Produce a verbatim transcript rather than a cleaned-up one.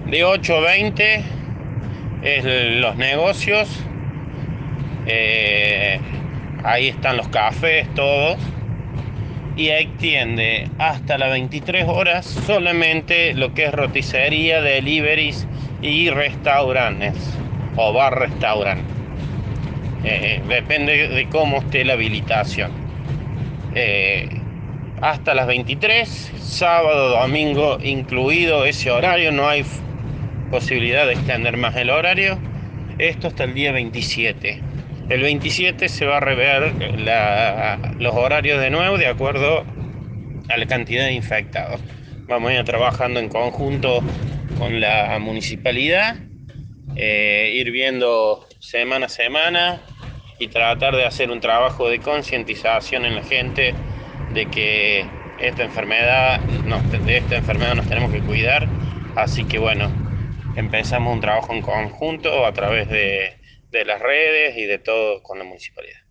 De ocho a veinte es los negocios. eh, Ahí están los cafés, todos. Y extiende hasta las veintitrés horas solamente lo que es roticería, deliveries y restaurantes o bar restaurant. Eh, depende de cómo esté la habilitación. Eh, Hasta las veintitrés, sábado, domingo incluido ese horario, no hay posibilidad de extender más el horario. Esto hasta el día veintisiete. El veintisiete se va a rever la, los horarios de nuevo de acuerdo a la cantidad de infectados. Vamos a ir trabajando en conjunto con la municipalidad, eh, ir viendo semana a semana y tratar de hacer un trabajo de concientización en la gente de que esta enfermedad, no, de esta enfermedad nos tenemos que cuidar. Así que bueno, empezamos un trabajo en conjunto a través de, de las redes y de todo con la municipalidad.